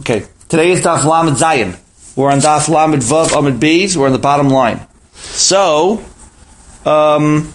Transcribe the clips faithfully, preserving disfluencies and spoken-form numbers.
Okay, today is Daf Lamed Zayin. We're on Daf Lamed Vav Amid Beis. We're on the bottom line. So, um,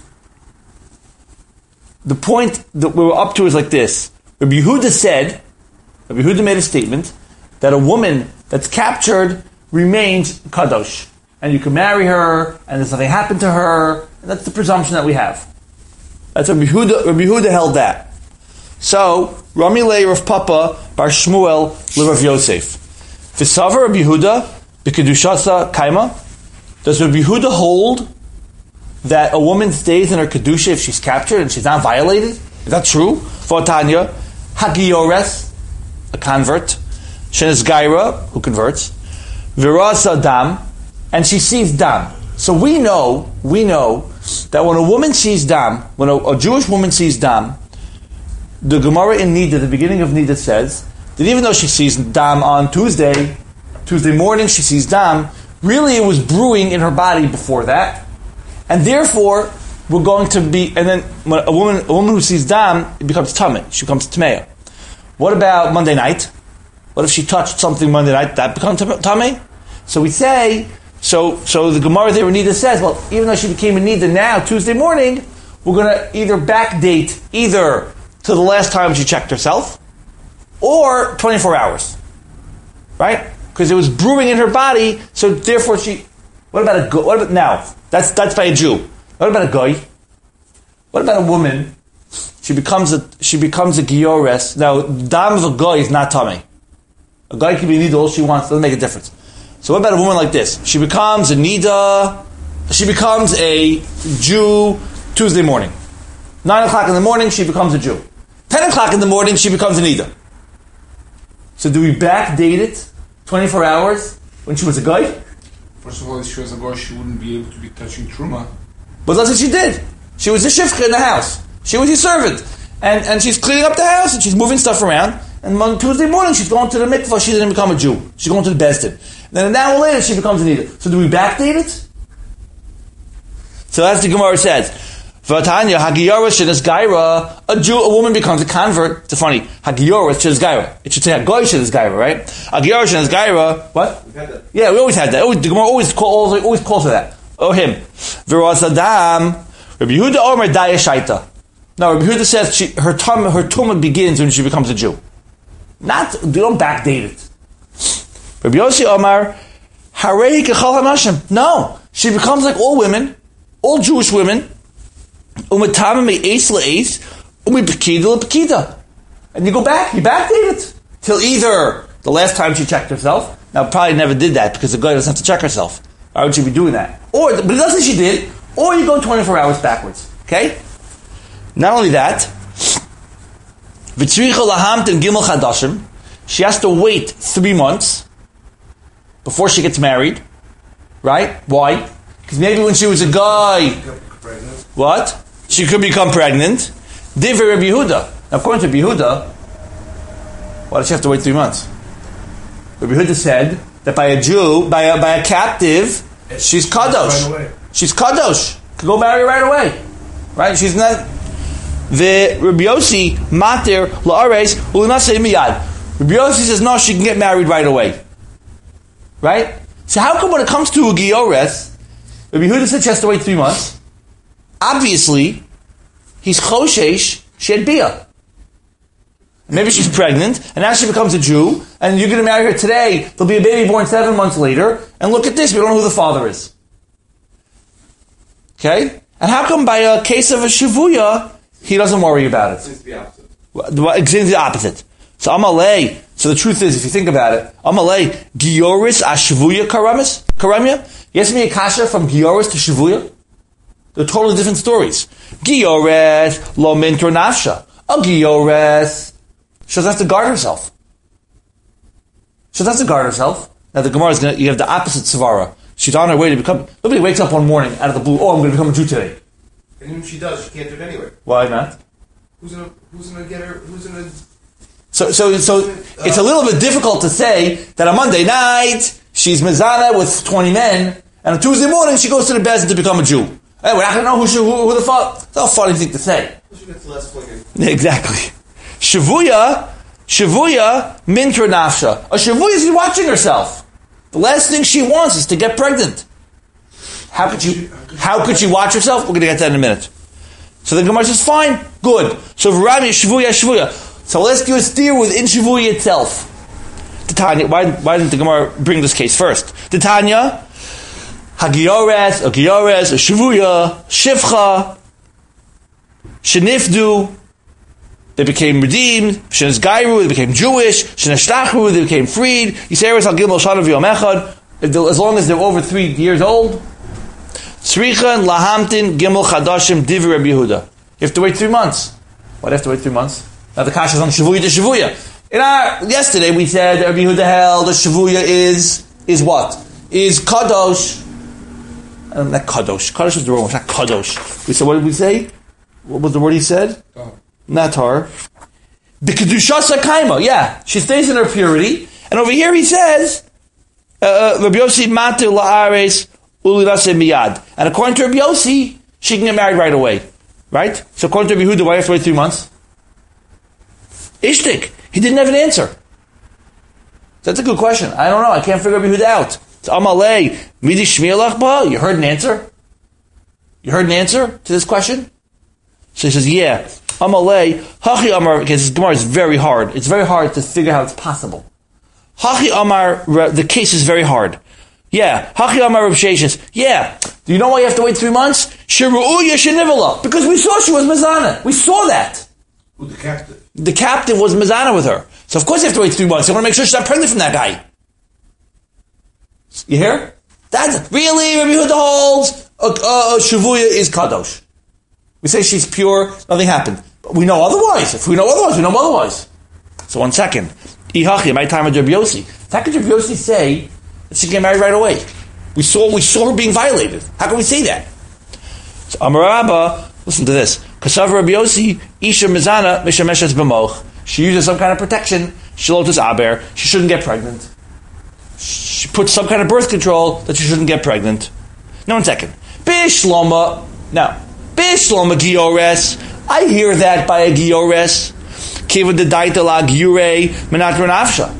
the point that we were up to is like this. Rabbi Yehuda said, Rabbi Yehuda made a statement that a woman that's captured remains kadosh, and you can marry her, and there's nothing happened to her, and that's the presumption that we have. That's Rabbi Yehuda. Rabbi Yehuda held that. So, Rami Lei Rav Papa Bar Shmuel LeRav Yosef. V'savar Rabbi Yehuda b'kedushasa kaima. Does Rabbi Yehuda hold that a woman stays in her kedusha if she's captured and she's not violated? Is that true? V'otanya hagiyores, a convert, shenes gaira, who converts, v'rasa dam, and she sees dam. So we know, we know that when a woman sees dam, when a, a Jewish woman sees dam, the Gemara in Nida, the beginning of Nida says that even though she sees dam on Tuesday, Tuesday morning she sees dam, really it was brewing in her body before that, and therefore we're going to be. And then when a woman, a woman who sees dam, it becomes tameh. She becomes tameya. What about Monday night? What if she touched something Monday night? That becomes tameh. So we say. So, so the Gemara there in Nida says, well, even though she became a Nida now Tuesday morning, we're going to either backdate either to the last time she checked herself, or twenty-four hours, right? Because it was brewing in her body, so therefore she. What about a go? What about now? That's that's by a Jew. What about a goy? What about a woman? She becomes a she becomes a giores. Now, dam of a goy is not tummy. A goy can be nida all she wants. Doesn't make a difference. So what about a woman like this? She becomes a nida. She becomes a Jew Tuesday morning. Nine o'clock in the morning, she becomes a Jew. Ten o'clock in the morning, she becomes a nida. So do we backdate it twenty-four hours when she was a guy? First of all, if she was a guy, she wouldn't be able to be touching truma. But that's what she did. She was a shifcha in the house. She was his servant. And and she's cleaning up the house and she's moving stuff around. And on Tuesday morning, she's going to the mikvah. She didn't become a Jew. She's going to the Beis Din. Then an hour later, she becomes a nida. So do we backdate it? So that's the Gemara says. Vatanya Hagiyaris shenes gaira, a Jew, a woman becomes a convert. It's funny. Hagiyaris shenes gaira. It should say Hagoy shenes gaira, right? Hagiyaris shenes gaira. What? We've had that. Yeah, we always had that. Always, the Gemara always call, always, always calls for that. Oh, him. Viras Adam. Rabbi Yehuda Omer Daya Shaita. No, Rabbi Yehuda says she, her tum, her tumah begins when she becomes a Jew. Not, they don't backdate it. Rabbi Yossi Omar Harei Kechal Hanashim. No, she becomes like all women, all Jewish women. And you go back, you backdate it till either the last time she checked herself. Now, probably never did that because the guy doesn't have to check herself. Why would she be doing that? Or, but it doesn't she did. Or you go twenty-four hours backwards. Okay. Not only that, she has to wait three months before she gets married. Right? Why? Because maybe when she was a guy, what? She could become pregnant. Divrei Rabbi Yehuda. Now, according to Rabbi Yehuda, why does she have to wait three months? Rabbi Yehuda said that by a Jew, by a, by a captive, she's kadosh. Right she's kadosh. Could go marry right away. Right? She's not. The Rabbi Yossi mater la'ares u'nasei miyad. Rabbi Yossi says no, she can get married right away. Right? So how come when it comes to a giores, Rabbi Yehuda said she has to wait three months? Obviously, he's choshesh, she had bia. Maybe she's pregnant, and now she becomes a Jew, and you're going to marry her today, there'll be a baby born seven months later, and look at this, we don't know who the father is. Okay? And how come by a case of a shivuya, he doesn't worry about it? It's the opposite. It's the opposite. So Amalei, so the truth is, if you think about it, Amalei, Gioris Ashvuya Karamis? Karamya? Yes, me a kasha from Gioris to Shivuya? They're totally different stories. Giores lo mintor nafsha. A Giores, she doesn't have to guard herself. She doesn't have to guard herself. Now the Gemara is going to, you have the opposite Savara. She's on her way to become, nobody wakes up one morning out of the blue, oh, I'm going to become a Jew today. And even if she does, she can't do it anyway. Why not? Who's going to, who's going to get her, who's going to... So, so, so it's a little bit difficult to say that on Monday night, she's mezana with twenty men, and on Tuesday morning, she goes to the Beis Din to become a Jew. Hey, we're not going to know who, she, who, who the fuck. That's a funny thing to say. She gets less flinging. Exactly. Shavuya, Shavuya mintra nafsha. A shavuya is watching herself. The last thing she wants is to get pregnant. How could she? How could she watch herself? We're going to get to that in a minute. So the Gemara says, fine, good. So Rami shavuya shavuya. So let's do a steer within shavuya itself. The Tanya. Why? Why didn't the Gemara bring this case first? The Tanya. Hagiyores, a giyores, a shavuya, shivcha, shenifdu. They became redeemed. Shenes Gairu, they became Jewish. Shenes Shtachru, they became freed. Yiseres al Gimel Shana v'Yom Echad. As long as they're over three years old. Tzricha lahamtin Gimel Chadashim Divi Rabbi Yehuda. You have to wait three months. Why do you have to wait three months? Now the kasha is on Shavuya to Shavuya. In our yesterday we said Rabbi Yehuda held that Shavuya is is what? Is Kadosh. Um, not Kadosh. Kadosh is the wrong word. Not Kadosh. We said, what did we say? What was the word he said? Oh. Not her. The Kedushas HaKaima, yeah. She stays in her purity. And over here he says, uh, Rabbi Yossi Matu La'ares Ulirase Miyad. And according to Rabbi Yossi, she can get married right away. Right? So according to Rabbi Yehuda, why do you have to wait three months? Ishtik. He didn't have an answer. That's a good question. I don't know. I can't figure Rabbi Yehuda out. It's Amalei. Midi Shmielach Ba. You heard an answer? You heard an answer to this question? So he says, yeah. Amalei, Hachi Amar, because this Gemara is very hard. It's very hard to figure out how it's possible. Hachi Amar, the case is very hard. Yeah. Hachi Amar Rav Sheshes. Yeah. Do you know why you have to wait three months? Shiru'uya Shenivala. Because we saw she was Mizana. We saw that. Who, the captain? The captain was Mizana with her. So of course you have to wait three months. You want to make sure she's not pregnant from that guy. You hear? That's really, Rabbi Yehuda holds, uh, uh, Shavuya is Kadosh. We say she's pure, nothing happened. But we know otherwise. If we know otherwise, we know otherwise. So one second. Ihachi, my time with Rabbi Yossi. How could Rabbi Yossi say that she can get married right away? We saw we saw her being violated. How can we say that? So Amar Rabba, listen to this. Kasav Rabbi Yossi, Isha Mizana, Mishameshes B'moch. She uses some kind of protection. Shalotus Aber. She shouldn't get pregnant. She puts some kind of birth control that she shouldn't get pregnant. Now one second. Bishloma. Now, Bishloma Giores. I hear that by a Giores. Kiva de Daitala Giure Menatra Nafsha.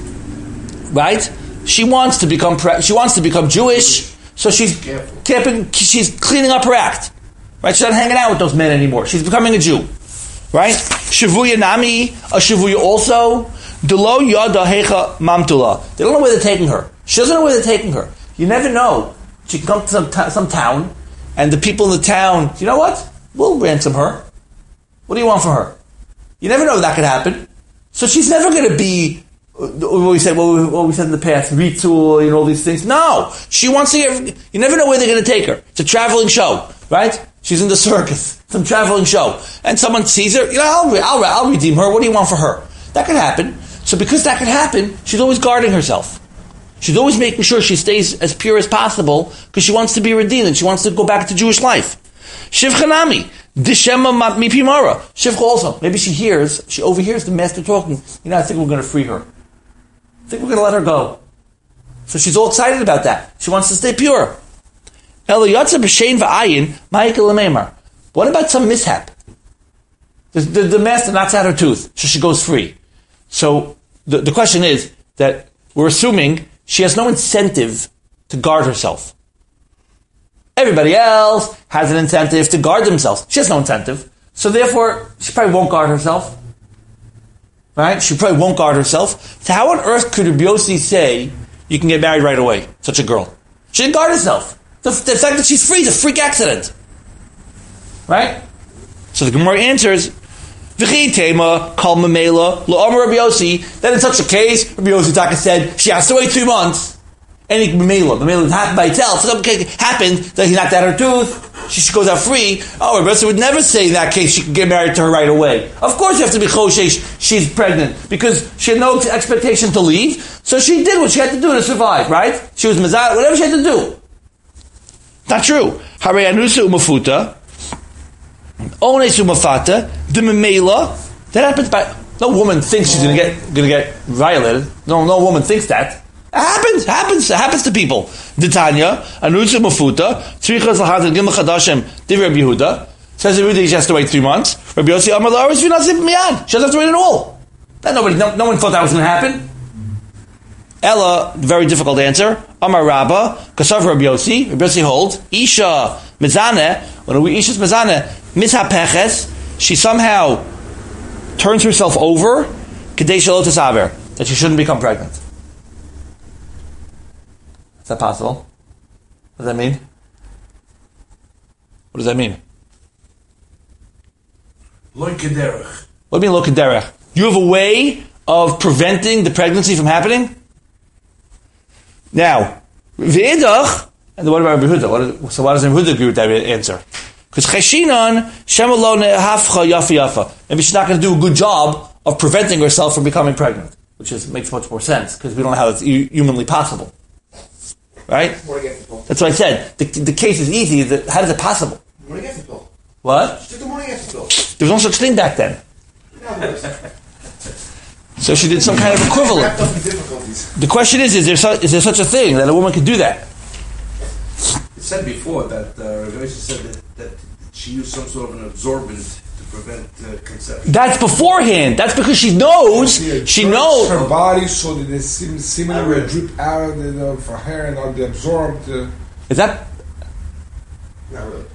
Right? She wants to become pre- she wants to become Jewish, so she's keeping, she's cleaning up her act. Right? She's not hanging out with those men anymore. She's becoming a Jew. Right? Shavuya Nami, a Shavuya also. Delo Yada Hecha Mamtula. They don't know where they're taking her. She doesn't know where they're taking her. You never know. She can come to some, t- some town, and the people in the town, you know what? We'll ransom her. What do you want from her? You never know that could happen. So she's never going to be, what we said, what we, what we said in the past, Ritul, you know, all these things. No. She wants to get, you never know where they're going to take her. It's a traveling show, right? She's in the circus. Some traveling show. And someone sees her, you know, I'll, I'll, I'll redeem her. What do you want for her? That could happen. So because that could happen, she's always guarding herself. She's always making sure she stays as pure as possible because she wants to be redeemed and she wants to go back to Jewish life. Shivchanami. Dishema mipimara. Shivcha also. Maybe she hears, she overhears the master talking. You know, I think we're going to free her. I think we're going to let her go. So she's all excited about that. She wants to stay pure. Eliyatza b'shein v'ayin ma'ikal l'meimar. What about some mishap? The, the, the master knocks out her tooth, so she goes free. So the, the question is that we're assuming she has no incentive to guard herself. Everybody else has an incentive to guard themselves. She has no incentive. So therefore, she probably won't guard herself. Right? She probably won't guard herself. So how on earth could Rabbi Yossi say you can get married right away? Such a girl. She didn't guard herself. The, the fact that she's free is a freak accident. Right? So the Gemara answers, V'chi tema kal memela lo'amar Rabbi Yossi. Then in such a case, Rabbi Yossi Taka said she has to wait three months. Any memela, memela happened by itself. So something happened that he knocked out her tooth. She goes out free. Oh, Rabbi Yossi would never say in that case she could get married to her right away. Of course, you have to be choshesh. She's pregnant because she had no expectation to leave. So she did what she had to do to survive. Right? She was mezat, whatever she had to do. Not true. Hare anusa umafuta. Ones umafata. The memela. That happens by. No woman thinks she's going to get going to get violated. No, no woman thinks that. It happens, happens, it happens to people. D'Tanya, Anutzu Mafuta, Tzrichas L'Chatan Gimel Chadashim, Div Rabbi Yehuda, says Rabbi Yehuda she has to wait three months. Rabbi Yossi Amar L'Aretz V'Nasib Miyad. She doesn't have to wait at all. That nobody, no, no one thought that was going to happen. Ella, very difficult answer. Amar Rabba, Kasav Rabbi Yossi, Rabbi Yossi holds, Isha Mizaneh, when we Isha's Mizaneh, Mishapeches, she somehow turns herself over, Kadei Shelo Tesaver, that she shouldn't become pregnant. Is that possible? What does that mean? What does that mean? Lo kederech. What do you mean lo kederech? You have a way of preventing the pregnancy from happening? Now, v'idach, and what about Rabbi Yehuda? What is, so why does Rabbi Yehuda agree with that answer? Because cheshinan shemalone hafcha yafa yafa. Maybe she's not going to do a good job of preventing herself from becoming pregnant, which is makes much more sense because we don't know how it's humanly possible. Right? That's what I said. The, the case is easy. The, how is it possible? Morning after pill. What? She took the morning after pill. There was no such thing back then. So she did some kind of equivalent. The question is: Is there su- is there such a thing that a woman could do that? It said before that uh, Rabbi said that, that she used some sort of an absorbent to prevent uh, conception. That's beforehand. That's because she knows. She knows her body so that the semen will drip out of the, for her and not be absorbed. Uh, Is that? Not really.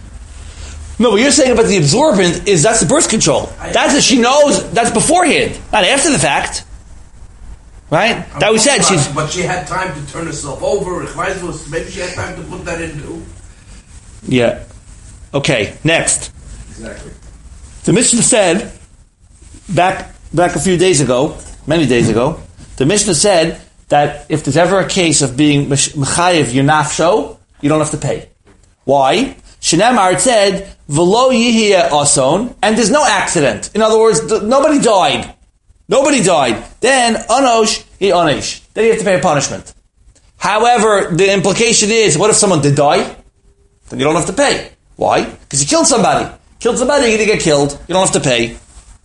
No, what you're saying about the absorbent is that's the birth control. That's that she knows. That's beforehand, not after the fact. Right? I'm that we said. about, She's. But she had time to turn herself over. Maybe she had time to put that into. Yeah. Okay. Next. Exactly. The Mishnah said back back a few days ago, many days ago, the Mishnah said that if there's ever a case of being mechayev yonafsho, you don't have to pay. Why? Shenamar it said v'lo yihiyeh ason, and there's no accident. In other words, th- nobody died. Nobody died. Then anosh he onish. Then you have to pay a punishment. However, the implication is, what if someone did die? Then you don't have to pay. Why? Because you killed somebody. Killed somebody, you're going to get killed. You don't have to pay.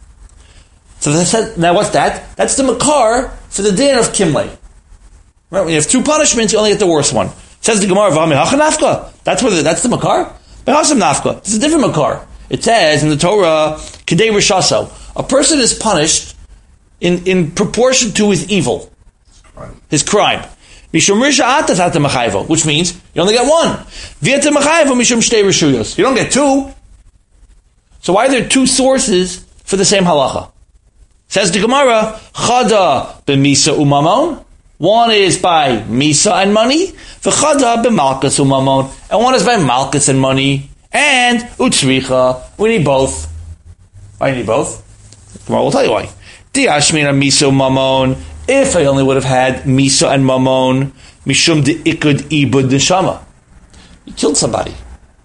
So they said, now what's that? That's the makar for the din of kimle. Right? When you have two punishments, you only get the worst one. Says the Gemara, that's where the, that's the makar. Nafka. It's a different makar. It says in the Torah, Kedei Rishaso, a person is punished in, in proportion to his evil, his crime. Mishum Risha Atas Ata Machayvo, which means you only get one. Vieta Machayvo Mishum Shtei Rishuyos. You don't get two. So why are there two sources for the same halacha? Says the Gemara, Chada b'misa umamon. One is by misa and money. V'chada b'malchus umamon. And one is by malchus and money. And utzricha. We need both. Why do you need both? The Gemara will tell you why. Diashmina misa umamon. If I only would have had misa and mamon, mishum de ikud ibud neshama. You killed somebody.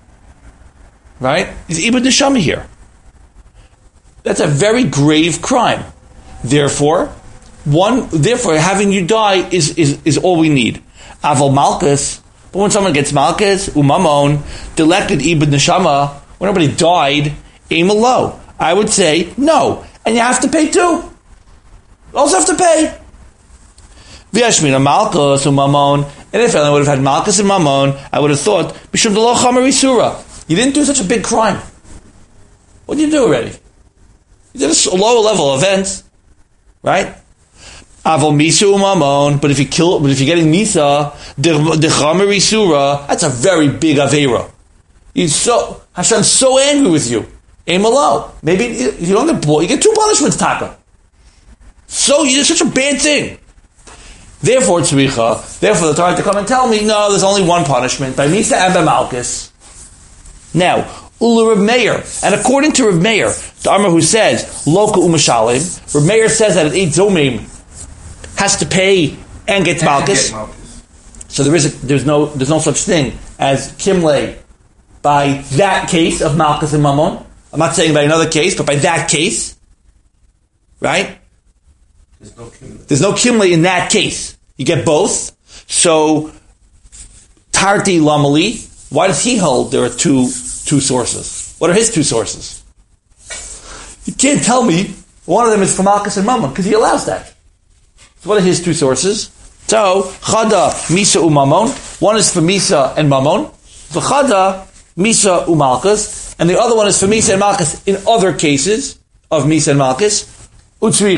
Right? It's ibud neshama here. That's a very grave crime. Therefore, one, therefore, having you die is, is, is all we need. Aval malchus, but when someone gets malchus, umamon, delected ibud neshama, when nobody died, aim low. I would say no. And you have to pay too. You also have to pay. V'yashmina malchus umamon, and if I would have had malchus and mamon, I would have thought, b'shum de lo chamer isura. You didn't do such a big crime. What did you do already? You did a lower level offense, right? Avol misa umamon, but if you kill, but if you're getting misa, the chamer isura, that's a very big avera. He's so Hashem's so angry with you. Aim low. Maybe you don't get blow, you get two punishments, taka. So you did such a bad thing. Therefore, tzricha, therefore the Torah had to come and tell me, no, there's only one punishment, by Misa and by Malchus. Now, Ula Rav Meir, and according to Rav Meir, the Amar who says, Loka Umashalim, Rav Meir says that an Eid Zomim has to pay and get Malchus. So there is a, there's no there's no such thing as Kimle by that case of Malchus and Mammon. I'm not saying by another case, but by that case. Right? There's no kimle. There's no kimle in that case. You get both. So, Tarti Lamali, why does he hold there are two two sources? What are his two sources? You can't tell me one of them is for Malchus and Mammon, because he allows that. So what are his two sources? So, Chada, Misa Umamon. One is for Misa and Mammon. The Chada, Misa Umalchus. And the other one is for Misa and Malchus in other cases of Misa and Malchus. Utzrichi.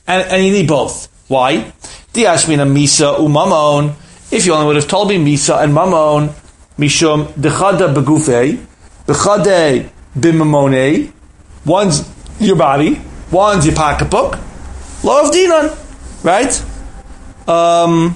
and, and you need both. Why? Diashmina misa umamon. If you only would have told me misa and mamon, mishum dechada begufei, dechade bimamone. One's your body, one's your pocketbook. Law of dinon, right? Um,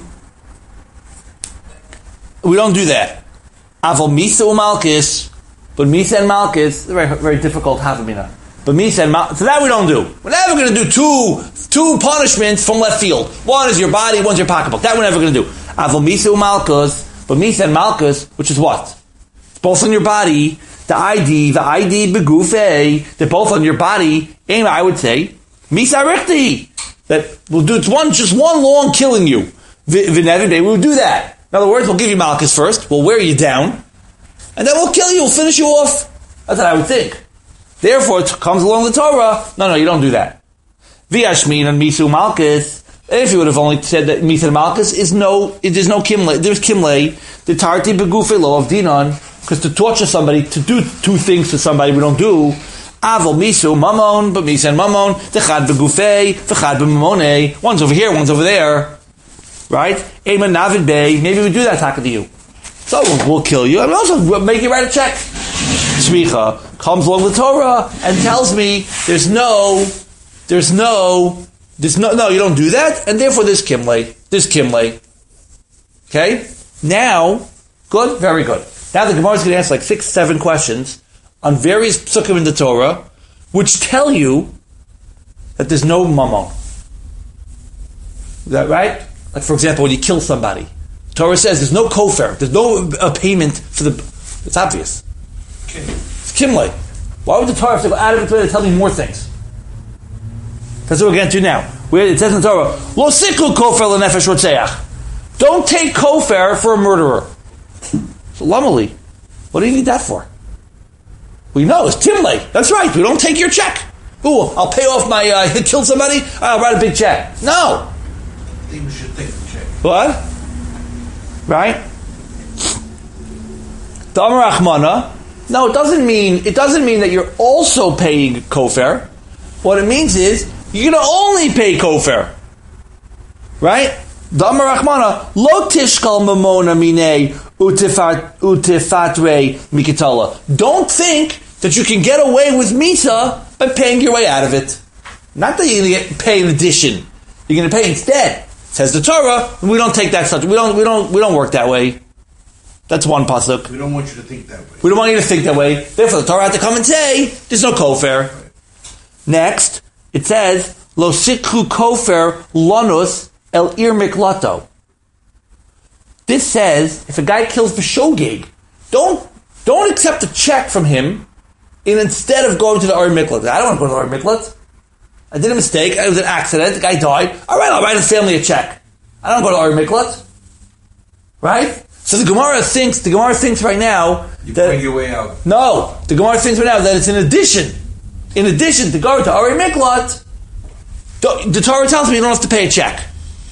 we don't do that. Aval misa umalkis, but misa and malkis, very very difficult havamina. But misa and malkis, so that we don't do. We're never going to do two two punishments from left field. One is your body, one's your pocketbook. That we're never going to do. Aval misa umalkis, but misa and malkis, which is what? It's both on your body. The I D, the I D begufei, they're both on your body. And I would say misa richti. That we'll do, it's one, just one long killing you. V'nevi day, we'll do that. In other words, we'll give you malchus first, we'll wear you down, and then we'll kill you, we'll finish you off. That's what I would think. Therefore, it comes along the Torah. No, no, you don't do that. V'yashmin and misu malchus. If you would have only said that misa and malchus is no, it is no kimle, there's kimle, the tarti begufei lo of dinon, because to torture somebody, to do two things to somebody we don't do, Avol misu mamon, but misa and mamon, dechad begufei, v'chad b'mamone. One's over here, one's over there, right? Eman navid bey. Maybe we do that taka to you. So we'll, we'll kill you. I mean, also we'll make you write a check. Shmicha comes along the Torah and tells me there's no, there's no, there's no, no, you don't do that, and therefore there's kimle, there's kimle. Okay. Now, good, very good. Now the Gemara is going to ask like six, seven questions on various psukim in the Torah, which tell you that there's no mammon. Is that right? Like, for example, when you kill somebody, the Torah says there's no kofar, there's no uh, payment for the. It's obvious. Okay. It's kimle. Why would the Torah have to go out of its way to tell me more things? That's what we're going to do now. Where it says in the Torah, "Lo siklu kofar lenefesh rotzeach." Don't take kofar for a murderer. So lamali, what do you need that for? We know it's timle. That's right. We don't take your check. Ooh, I'll pay off my uh, killed somebody. I'll write a big check. No. I think we should take the check. What? Right? The Amar Achmana. No, it doesn't mean it doesn't mean that you're also paying kofar. What it means is you're going to only pay kofar. Right? The Amar Achmana lo tishkal mamona minei utifatre mikitala. Don't think that you can get away with misa by paying your way out of it. Not that you're going to get pay in addition. You're going to pay instead. Says the Torah, we don't take that such. We don't. We don't. We don't work that way. That's one pasuk. We don't want you to think that way. We don't want you to think that way. Therefore, the Torah had to come and say there's no kofar. Right. Next, it says lo sikhu kofar lanus el ir miklato. This says if a guy kills for shogeg, don't don't accept a check from him, and instead of going to the Ari Miklat. I don't want to go to the Ari Miklat. I did a mistake. It was an accident. The guy died. All right, I'll write his family a check. I don't go to the Ari Miklat. Right? So the Gemara thinks the Gemara thinks right now you that bring your way out. No, the Gemara thinks right now that it's in addition. In addition to go to Ari Miklat, the Torah tells me you don't have to pay a check.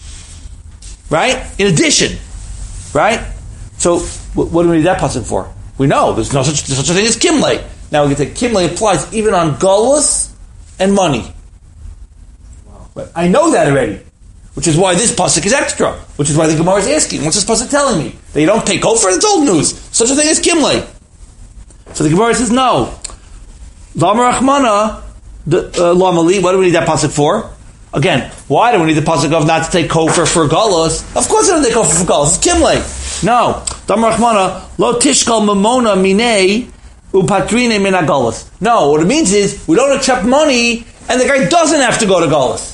Right? In addition. Right? So, what do we need that pasuk for? We know there's no such, such a thing as kimle. Now we can say kimle applies even on galus and money. Wow. But I know that already, which is why this pasuk is extra. Which is why the Gemara is asking, what's this pasuk telling me? That you don't pay kofar? It's old news. Such a thing as kimle. So the Gemara says no. V'amar Achmana, lamali. What do we need that pasuk for? Again, why do we need the pasuk of not to take kofar for galus? Of course we don't take kofar for galus. It's kimle. No. Damar Rachmana, lo tishkal mamona minei upatrine min galus. No, what it means is we don't accept money and the guy doesn't have to go to galus.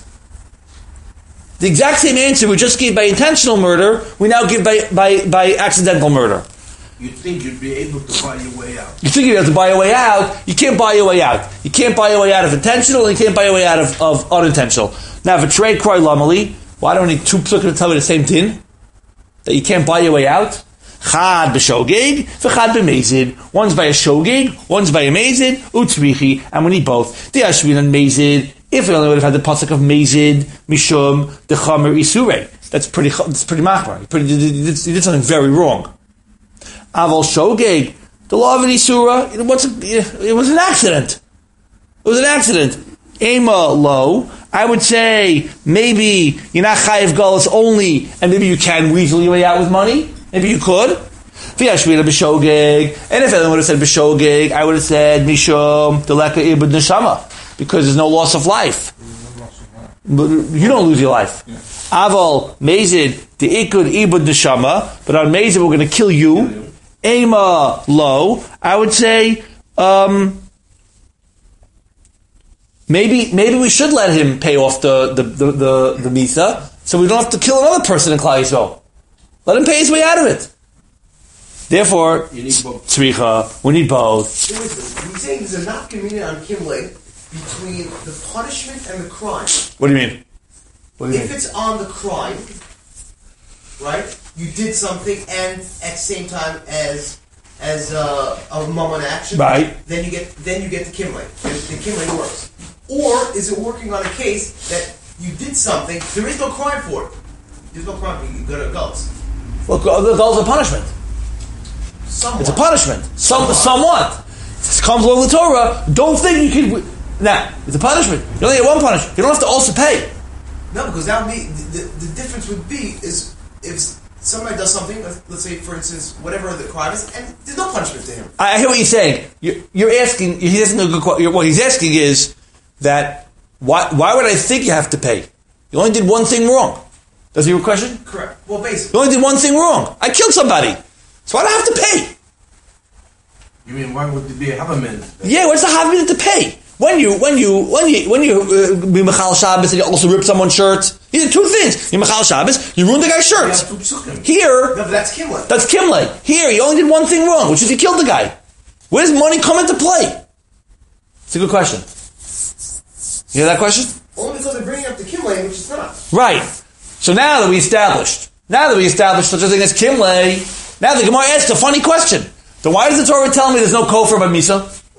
The exact same answer we just gave by intentional murder, we now give by, by, by accidental murder. You'd think you'd be able to buy your way out. You think you'd have to buy your way out. You can't buy your way out. You can't buy your way out of intentional, and you can't buy your way out of, of unintentional. Now, if a trade cry lamali, why don't we need two psukim to tell me the same thing? That you can't buy your way out? Chad b'shogeg, v'chad b'mezid. One's by a shogeg, one's by a mezid, utzrichi, and we need both. The ashvin and mezid, if we only would have had the pasuk of mezid, mishum, the chamer isurei. That's pretty, that's pretty machmar. You did, did something very wrong. Aval shogeg, the law of an isura, it was, it was an accident. It was an accident. Ema lo, I would say maybe you're not chayiv galus only, and maybe you can weasel your way out with money. Maybe you could. V'yashvila b'shogeg, and if anyone would have said b'shogeg, I would have said mishum deleka ibud neshama, because there's no loss of life. But you don't lose your life. Yeah. Aval mezid the ikud ibud neshama, but on mezid we're going to kill you. Ema lo, I would say. Um, Maybe maybe we should let him pay off the the the, the, the misa, so we don't have to kill another person in Klal Yisrael. Let him pay his way out of it. Therefore, tzricha, we need both. So listen, he's saying there's a nafkamina on Kimle between the punishment and the crime. What do you mean? What do you if mean? it's on the crime, right? You did something, and at the same time as as uh, a mammon action, right? Then you get then you get the Kimle. The, the Kimle works. Or is it working on a case that you did something, there is no crime for it. There's no crime for it, you go to adults. Look, the adults are punishment. Somewhat. It's a punishment. Some, somewhat. This comes along the Torah. Don't think you can... Now, it's a punishment. You only get one punishment. You don't have to also pay. No, because that would be... The, the, the difference would be is if somebody does something, let's say, for instance, whatever the crime is, and there's no punishment to him. I, I hear what you're saying. You're, you're asking... He's asking a good question. What he's asking is... that why why would I think you have to pay? You only did one thing wrong. Does he have a question? Correct. Well, basically. You only did one thing wrong. I killed somebody. So why do I have to pay? You mean, why would there be a Habamin? Yeah, what's the Habamin to pay? When you, when you, when you, when you uh, be Mechal Shabbos and you also rip someone's shirt, you did two things. You Mechal Shabbos, you ruined the guy's shirt. Here, no, but that's Kimle. That's Kimle. Here, you only did one thing wrong, which is you killed the guy. Where does money come into play? It's a good question. You hear that question? Only because they're bringing up the Kimle, which is not. Right. So now that we established, now that we established such a thing as Kimle, now the Gemara asks a funny question. Then why does the Torah tell me there's no kofar by Misa?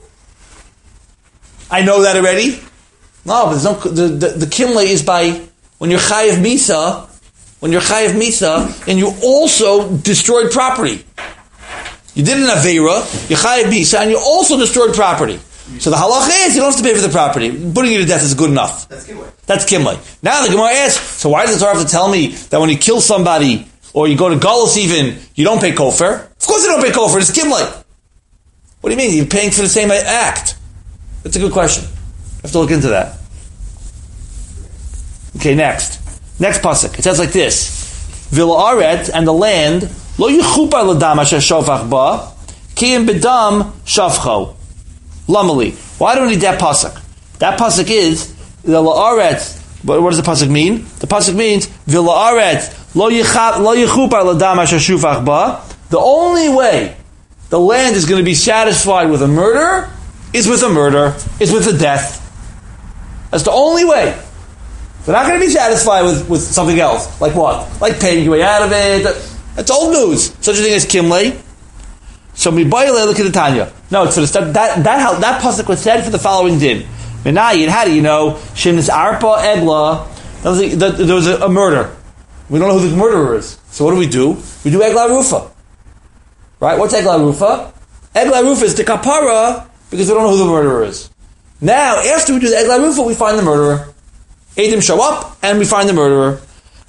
I know that already. No, but there's no, the, the, the Kimle is by, when you're chayiv Misa, when you're chayiv Misa, and you also destroyed property. You did an Aveira, you chayiv Misa, and you also destroyed property. So the halacha is you don't have to pay for the property. Putting you to death is good enough. That's Kimle. That's Kimle. Now the Gemara asks, so why does the Torah have to tell me that when you kill somebody, or you go to Galus even, you don't pay kofar? Of course you don't pay kofar, it's Kimle. What do you mean? You're paying for the same act. That's a good question. You have to look into that. Okay, next. Next pasuk. It says like this. V'la aret, and the land, lo yichupa l'dam asher shofach ba, ki im bedam shafcho. Lamali. Why do we need that pasuk? That pasuk is the la'aret. What, what does the pasuk mean? The pasuk means v'la'aret lo yichap lo yichupar l'dam asher shufach ba. The only way the land is going to be satisfied with a murder is with a murder, is with a death. That's the only way. They're not going to be satisfied with, with something else. Like what? Like paying your way out of it. That's old news. Such a thing as Kimle. So mibayile, look at the Tanya. No, it's for the that that that, that pasuk was said for the following din. Menayin, how do you know? Shim's arpa egla. There was a, a murder. We don't know who the murderer is. So what do we do? We do egla rufa. Right? What's egla rufa? Egla rufa is the kapara because we don't know who the murderer is. Now, after we do the egla rufa, we find the murderer. Eidim show up and we find the murderer.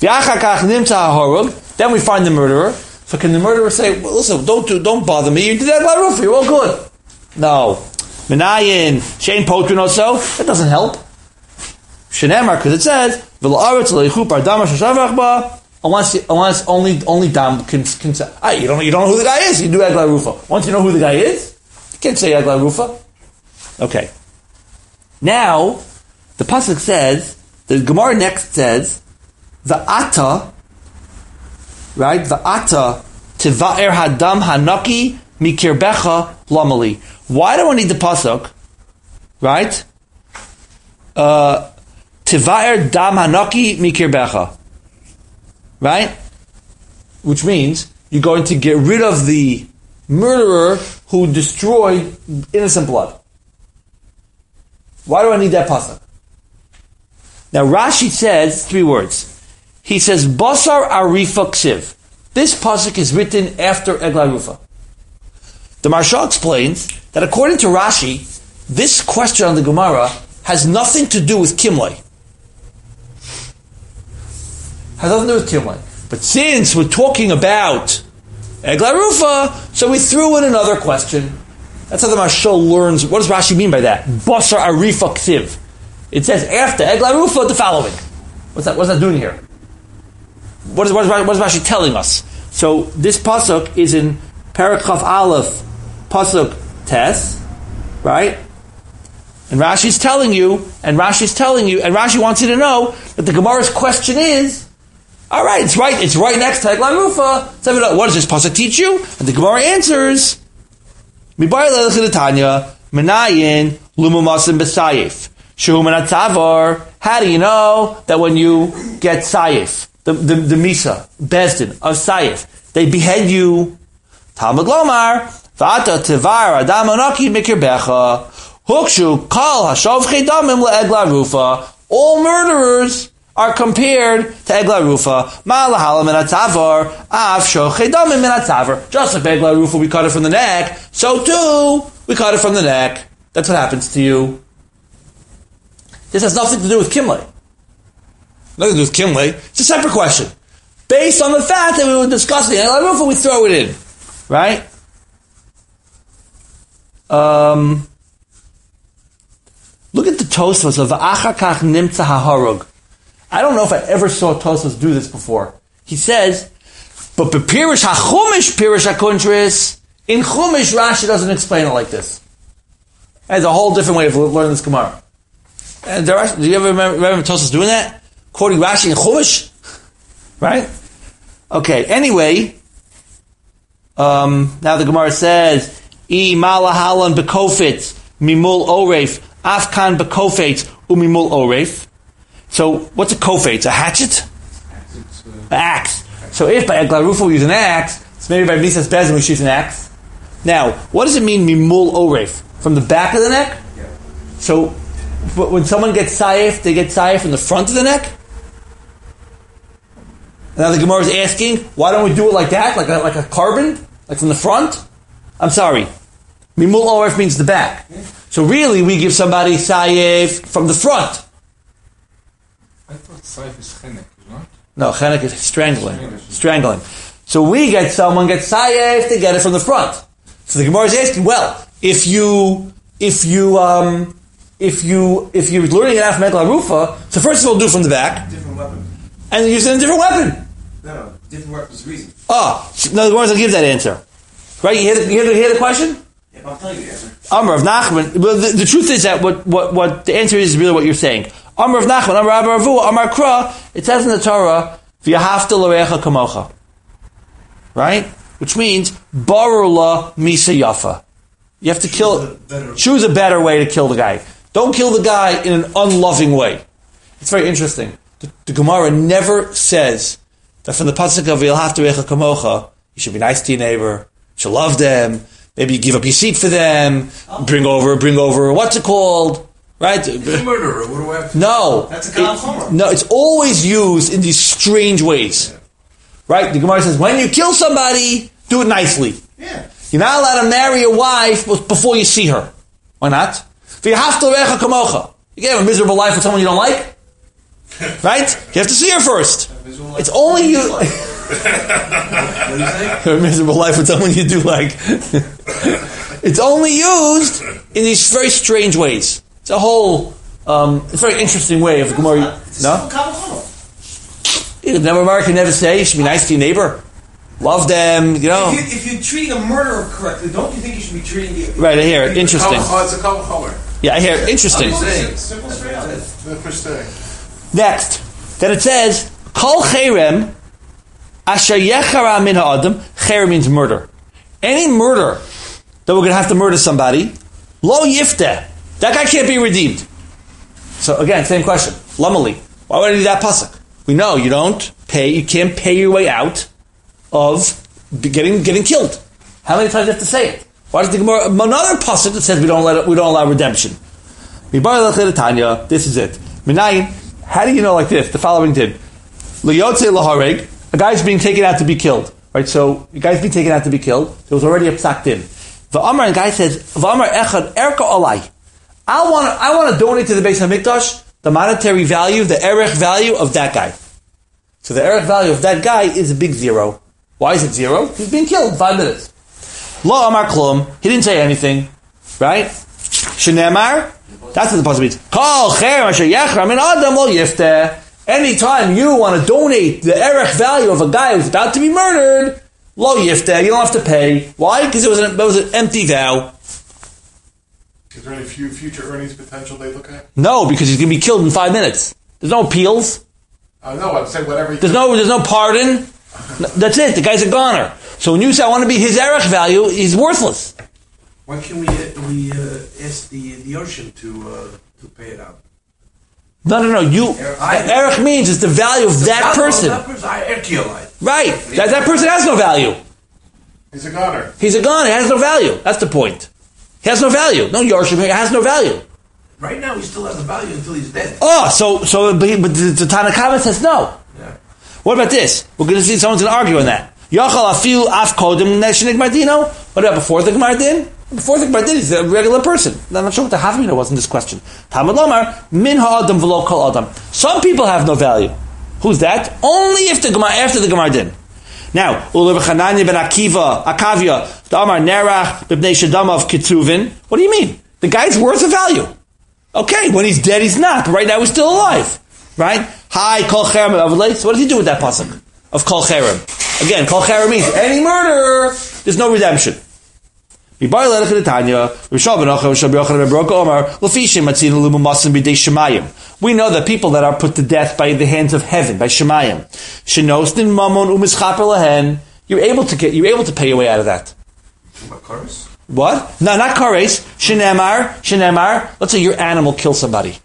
Then we find the murderer. So can the murderer say, well, listen, don't do, don't bother me, you did that by roof, you're all good. No. Menayin, Shane Potrin also, that doesn't help. Shenemar, because it says, unless, unless only, only Dam can, can say, ah, you don't, you don't know who the guy is, you do Egla Rufa. Once you know who the guy is, you can't say Egla Rufa. Okay. Now, the pasuk says, the Gemara next says, the Ata, right? The ata tiva'er hadam hanaki mikirbecha lamali. Why do I need the pasuk? Right? Uh, tiva'er dam hanaki mikirbecha. Right? Which means you're going to get rid of the murderer who destroyed innocent blood. Why do I need that pasuk? Now Rashi says three words. He says, Basar Arifa Ksiv. This pasuk is written after Egla Rufa. The Maharsha explains that according to Rashi, this question on the Gemara has nothing to do with Kimle. Has nothing to do with Kimlay. But since we're talking about Egla Rufa, so we threw in another question. That's how the Mashal learns. What does Rashi mean by that? Basar Arifa Ksiv. It says after Egla Rufa the following. What's that? What's that doing here? What is, what is, what is Rashi telling us? So this pasuk is in Perek Chaf Aleph, pasuk Tes, right? And Rashi's telling you, and Rashi's telling you, and Rashi wants you to know that the Gemara's question is, all right, it's right, it's right next to Egla Rufa. So what does this pasuk teach you? And the Gemara answers, Mibayil Elchidetanya, Menayin, Lumumasim B'Sayif. How do you know that when you get Sayif, the, the, the Misa, Bezdin of Sayif, they behead you? Talmud Lomar, Vata Tevar Adam Onaki Mikirbecha, Hukshu Kal Hashovchei Damim LeEgla Rufa. All murderers are compared to Egla Rufa. Ma'alahala min hatzavar, av shochei damim min hatzavar. Just like Egla Rufa, we cut it from the neck, so too, we cut it from the neck. That's what happens to you. This has nothing to do with Kimlay. Nothing to do with Kimlay. It's a separate question. Based on the fact that we were discussing Egla Rufa, we throw it in. Right? Um, look at the Tosfos of V'achar kach nimtza ha'harog. I don't know if I ever saw Tosfos do this before. He says, but Pirish HaChumish, Pirish HaKuntris, in Chumish, Rashi doesn't explain it like this. There's a whole different way of learning this Gemara. And there are, do you ever remember, remember Tosfos doing that? Quoting Rashi in Chumish? Right? Okay, anyway, um, now the Gemara says, I malahalan bekofit, mimul oref, afkan bekofit, umimul oref. So, what's a kofet? It's a hatchet? An axe. So, if by Egla Rufa we use an axe, so maybe by Misas Bezin we use an axe. Now, what does it mean, mimul oref? From the back of the neck? Yeah. So, when someone gets sayif, they get sayif from the front of the neck? And now the Gemara is asking, why don't we do it like that? Like a, like a carbon? Like from the front? I'm sorry. Mimul oref means the back. Yeah. So really, we give somebody sayif from the front. I thought Saif is Chenek, not? No, Chenek is strangling. Strangling. So we get, someone gets Sayef, they get it from the front. So the Gemara is asking, well, if you, if you, um, if you, if you're learning an alphabet Rufa, so first of all, do it from the back. Different weapon. And then use a different weapon. No, no, different weapon's reason. Oh, no, the Gemara doesn't give that answer. Right? You hear the, you hear the, you hear the question? Yeah, but I'll tell you the answer. Amr of Nachman, well, the, the truth is that what, what, what the answer is really what you're saying. Amr of Nachman, Amr Abba Ravua, Amr Kra, it says in the Torah, V'yahavta l'recha kamocha. Right? Which means, Barula Misa Yafa. You have to kill, choose a better way to kill the guy. Don't kill the guy in an unloving way. It's very interesting. The, the Gemara never says that from the pasuk of V'yahavta l'recha kamocha, you should be nice to your neighbor, you should love them, maybe you give up your seat for them, bring over, bring over, what's it called? Right? He's a murderer. What do I have to No. That's a Kal Chomer. No, it's always used in these strange ways. Yeah. Right? The Gemara says, when you kill somebody, do it nicely. Yeah. You're not allowed to marry your wife before you see her. Why not? You have to You can have a miserable life with someone you don't like. Right? You have to see her first. It's only you. What do you say? A miserable life with someone you do like. It's only used in these very strange ways. It's a whole, um, it's a very interesting way of Gemara. It's No? Kal Chomer. You never, American never say you should be nice to your neighbor, love them. You know. If, you, if you're treating a murderer correctly, don't you think you should be treating the Right, I hear it. Interesting. Oh, it's a Kal Chomer. Yeah, I hear it. Interesting. Simple, straight up. Next, then it says Kol Cherem Asher Yechara Min Ha'adam. Cherem means murder. Any murder that we're going to have to murder somebody, Lo Yifteh. That guy can't be redeemed. So again, same question. Lamali. Why would I need that pasuk? We know you don't pay, you can't pay your way out of getting getting killed. How many times do you have to say it? Why does the Gemara, another pasuk that says we don't let we don't allow redemption? This is it. Minayin, how do you know like this? The following did. Liyotze lahareg, a guy's being taken out to be killed. Right, so a guy's being taken out to be killed. There was already a psak din. V'amar, and the guy says, V'amar echad erka alai. I want to, I want to donate to the Beis HaMikdash the monetary value, the erech value of that guy. So the erech value of that guy is a big zero. Why is it zero? He's being killed in five minutes. Lo amar klum. He didn't say anything. Right? Shenemar. That's what the pasuk means. Kol cherem asher yachra min adam lo yifteh. Anytime you want to donate the erech value of a guy who's about to be murdered, lo yifteh, you don't have to pay. Why? Because it was an, it was an empty vow. Is there any few future earnings potential they look at? No, because he's going to be killed in five minutes. There's no appeals. I uh, know. I'm saying whatever. There's no. There's no pardon. No, that's it. The guy's a goner. So when you say I want to be his erech value, he's worthless. Why can't we uh, we uh, ask the the ocean to uh, to pay it out? No, no, no. You erech means it's the value of that person. That person, I erchiolite. Right. That that person has no value. He's a goner. He's a goner. He has no value. That's the point. He has no value. No Yorshim has no value. Right now, he still has a value until he's dead. Oh, so so but, he, but the, the Tanakhama says no. Yeah. What about this? We're going to see someone's going to argue on that. Yachal afiu af kodim neshenik mardino. What about before the Gemar din? Before the Gemar din, he's a regular person. I'm not sure what the Havamina was in this question. Talmud Lomar min ha'adam v'lo kol adam. Some people have no value. Who's that? Only if the Gemar after the Gemar din. Now, Ulav Chananya ben Akiva, Akavia, the Amar Nerach b'bnei Shadamav Ketuvin. What do you mean? The guy's worth a value. Okay, when he's dead, he's not. But right now, he's still alive. Right? Hi, Kol Cherem Avalei. So what does he do with that pasuk of Kol Cherem? Again, Kol Cherem means any murderer, there's no redemption. We know that people that are put to death by the hands of heaven, by Shemayim, you're able to get, you're able to pay your way out of that. What? No, not kares. Shenemar, shenemar. Let's say your animal kills somebody.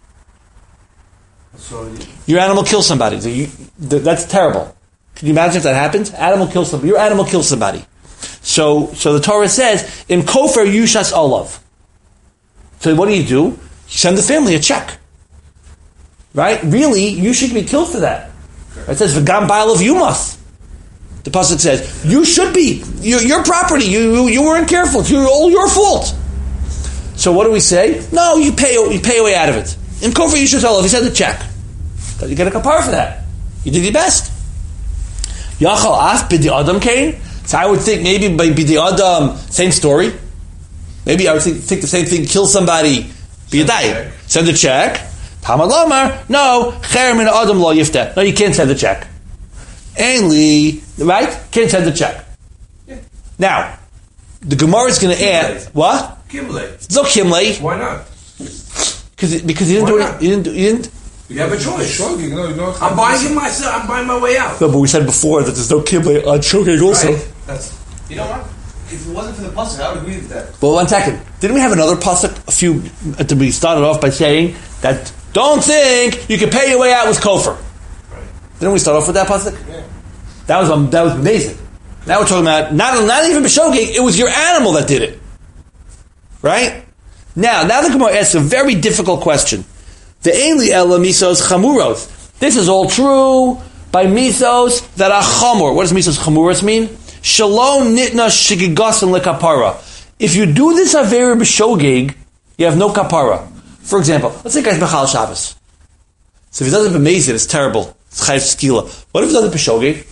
Your animal kills somebody. So you, that's terrible. Can you imagine if that happens? Animal kills somebody. Your animal kills somebody. So, so the Torah says, in Kofer Yushas Olav. So what do you do? You send the family a check. Right? Really, you should be killed for that. It says, V'gam Ba'alav Yumas. The pasuk says, you should be. You, your property. You, you weren't careful. It's your, all your fault. So what do we say? No, you pay, you pay your way out of it. In Kofer Yushas Olav, he sent a check. You get a kapar for that. You did your best. Yachal Af B'di Adam Kain. So I would think maybe by B'di Adam, same story. Maybe I would think, think the same thing, kill somebody, be a die. Send a check. Talmud Lomar, no, Cherem min Adam lo yifteh. No, you can't send a check. Ainly, right? Can't send a check. Yeah. Now, the Gemara is going to add, what? Kimley. It's no Kimley. Why not? Because because he didn't Why do not? it. He didn't. Do, he didn't. You have a choice. Sure, you know, you know, I'm buying it myself. I'm buying my way out. No, but we said before that there's no Kimley on Shogeg also. Right? That's, You know what? If it wasn't for the pasuk, I would agree with that. Well, one second. Didn't we have another pasuk a few uh, to be started off by saying that don't think you can pay your way out with kofar? right. Didn't we start off with that pasuk? Yeah. That was um, that was amazing. Now we're talking about not not even b'shogeg. It was your animal that did it, right? Now, now the Gemara asks a very difficult question. The Eli Ela Misos Chamuros. This is all true by Misos that are Chamur. What does Misos Chamuros mean? Shalom Nitna Shigigasan Lekapara. If you do this Avera B'Shogeg, you have no kapara. For example, let's say a guy's Bechal Shabbos. So if he does it b'Mezid, it's terrible. It's Chayiv Skila. What if he does it b'Shogeg?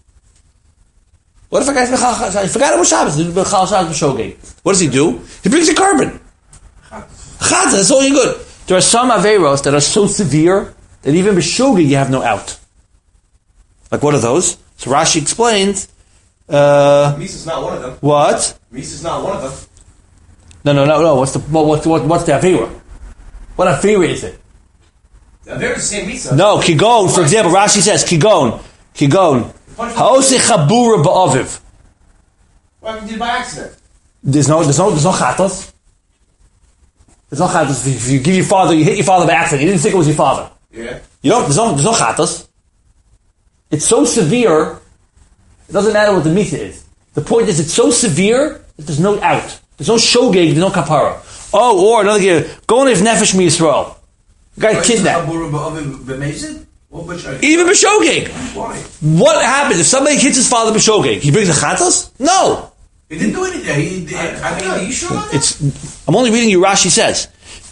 What if a guy's Bechal Shabbos? He forgot about Shabbos. He's Bechal Shabbos b'Shogeg. What does he do? He brings a carbon. Chazah, that's all you're good. There are some Averos that are so severe that even b'Shogeg you have no out. Like what are those? So Rashi explains. Uh, Misa's not one of them. what? Misa's not one of them. No, no, no, no. What's the what, what, what's the Avera? What Avera is it? They're the same Misa. No, Kigon, for example, Rashi says, Kigon, Kigon, Ha'osei Chabura Ba'aviv. Why did it by accident? There's no, there's no, there's no chatos. There's no chatos. If you give your father, you hit your father by accident. You didn't think it was your father. Yeah. You know, there's no, there's no chatos. It's so severe, it doesn't matter what the misa is. The point is, it's so severe that there's no out. There's no shogeg, there's no kapara. Oh, or another guy, go on if nefesh mi Yisrael. The guy kidnapped. Even b'shogeg. Why? What happens if somebody hits his father b'shogeg? He brings a chatos? No. He didn't do anything. He did. I mean, are you sure about that? It's. I'm only reading you. Rashi says,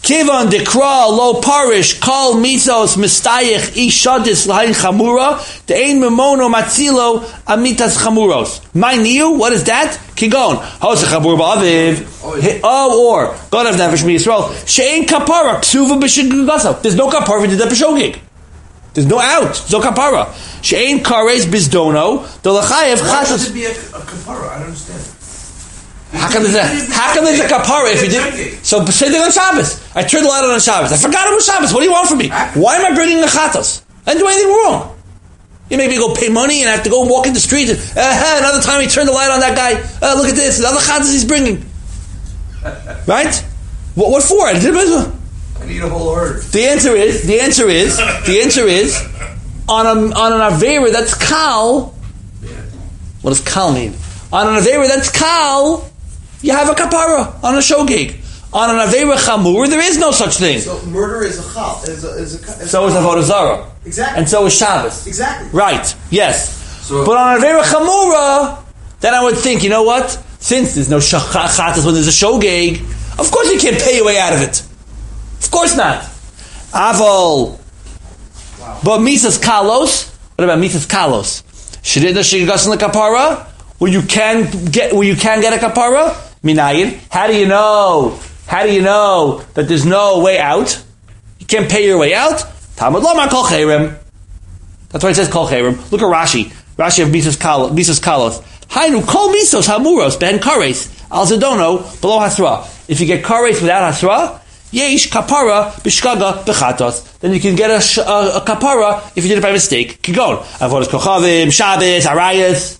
Kivan dekra lo parish kol mitzos mistayich ishadis lahin chamura de'ein memono matzilo amitas chamuros. My new, what is that? Kigon hosech chamur ba'aviv. Oh, or God of nefesh miYisrael she'ein kapara ksuva b'shiggaso. There's no kapara if you did that b'shogig. There's no out. There's no kapara. She'ein kares bizdono the lachayev Why should chasas. it be a, a kapara? I don't understand. How come there's a how come there's a kapara if you did? So same thing on Shabbos. I turned the light on on Shabbos. I forgot it was Shabbos. What do you want from me? Why am I bringing a chatos? I didn't do anything wrong. You maybe go pay money and have to go walk in the street. And, uh, another time he turned the light on that guy. Uh, look at this. Another chatos he's bringing. Right? What, what for? I did it. I need a whole herd. The answer is the answer is the answer is on a on an avera that's kal. What does kal mean? On an avera that's kal. You have a kapara on a shogig. On an avera chamur, there is no such thing. So murder is a chal. Is a, is a, is So is avodah zarah. Exactly. And so is Shabbos. Exactly. Right. Yes. So, but on avera chamura, then I would think, you know what? Since there's no chatas when there's a shogig, of course you can't pay your way out of it. Of course not. Aval. Wow. But misas kalos. What about misas kalos? Shedida shigasan lekapara. Where you can get where you can get a kapara, minayin. How do you know? How do you know that there's no way out? You can't pay your way out. Talmud Lomar kol chayrim. That's why it says kol chayrim. Look at Rashi. Rashi of Mises Kalos. Mises Kalos. Hainu kol misos hamuros ben kares al zedono below hasra. If you get kares without hasra, yesh kapara b'shkaga b'chatos. Then you can get a, sh- a, a kapara if you did it by mistake. Kigon avodas kochavim, Shabbos, Arayas.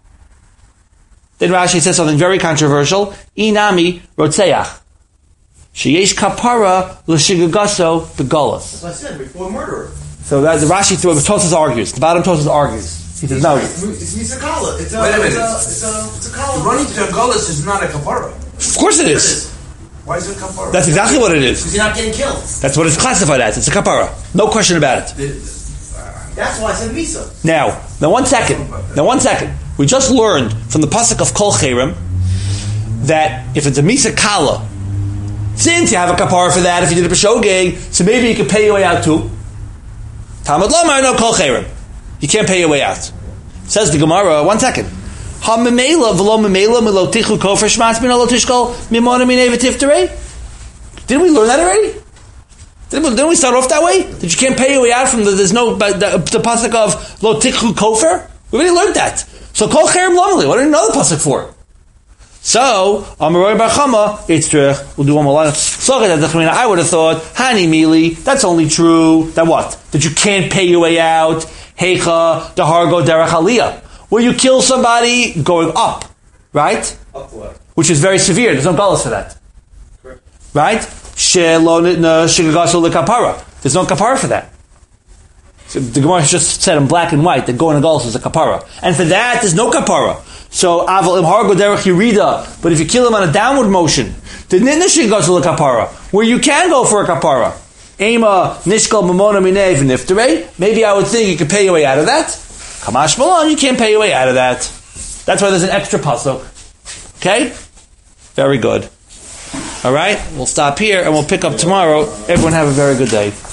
Then Rashi says something very controversial. Inami rotzeach. Sheyesh kapara l'shigagaso begolas. That's what I said before murderer. So that's the Rashi through Tosas argues. The bottom Tosas argues. He says no. It's misakala. It's a Wait a minute. It's a, it's a, it's a kala. running to a gullus is not a kapara. Of course it is. Why is it kapara? That's exactly what it is. Because you're not getting killed. That's what it's classified as. It's a kapara. No question about it. That's why I said misa. Now, now one second. Now one second. We just learned from the pasuk of Kol Cherem that if it's a misa kala, since you have a kapara for that, if you did a b'shogeg, so maybe you can pay your way out too. Talmud Lomar no Kol Cherem. You can't pay your way out. Says the Gemara. One second. Ha memela v'lo memela milo tichu kofer shmatz min alo tishkol mimona minei v'tifterei. Didn't we learn that already? Didn't we, didn't we start off that way? That you can't pay your way out from the, there's no the, the pasuk of lo tichu kofer. We already learned that. So Kol Cherem Lomali. What do you know the pasuk for? So Amaroi Bar Chama, it's true. We'll do one more line. So I would have thought Hani Mili. That's only true. That what? That you can't pay your way out. Heicha dahargo derech aliyah, where you kill somebody going up, right? Up what? Which is very severe. There's no galus for that. Correct. Right? Shelo shigagaso lekapara. There's no kapara for that. So the Gemara just said in black and white that going to galus is a kapara, and for that there's no kapara. So aval im hargo derech yirida, but if you kill him on a downward motion, the nitna shigagaso lekapara, where you can go for a kapara. Ema nishkal mamona minei v'nifterei. Maybe I would think you could pay your way out of that. Kamash malon, you can't pay your way out of that. That's why there's an extra pasuk. Okay? Very good. All right? We'll stop here and we'll pick up tomorrow. Everyone have a very good day.